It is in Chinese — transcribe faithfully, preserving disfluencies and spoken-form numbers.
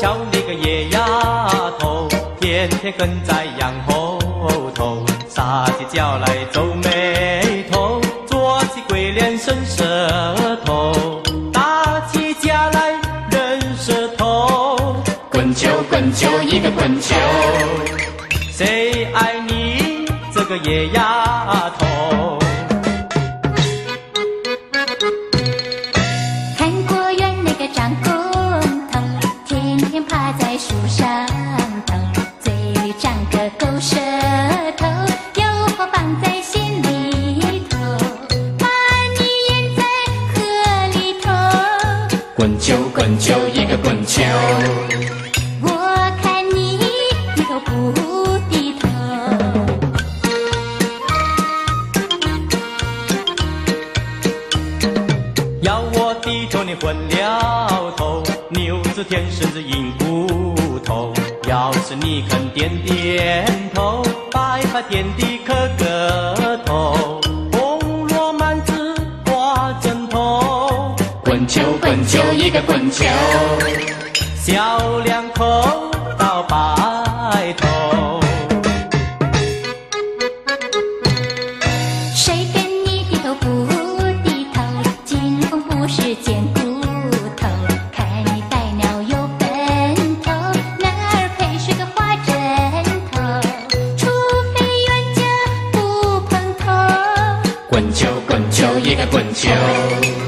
瞧你个野丫头，天天跟在羊后头，撒起娇来皱眉头，做起鬼脸伸舌头，打起架来扔舌头。 滚球滚球一个滚球， 谁爱你这个野丫头？ 看过园那个张公头，天天趴在树上头，嘴里长个狗舌头，有话放在心里头，把你淹在河里头。 滚球滚球一个滚球， 我看你低头不低头。 要我低头你昏了头，牛子天生是硬骨头。要是你肯点点头，摆摆点地磕个头，红罗满纸挂枕头。 滚球滚球一个滚球， 小两口到白头。 谁跟你低头不低头？金凤不是贱骨头，看你带鸟有奔头，男儿配是个花枕头，除非冤家不碰头。 滚球滚球一个滚球。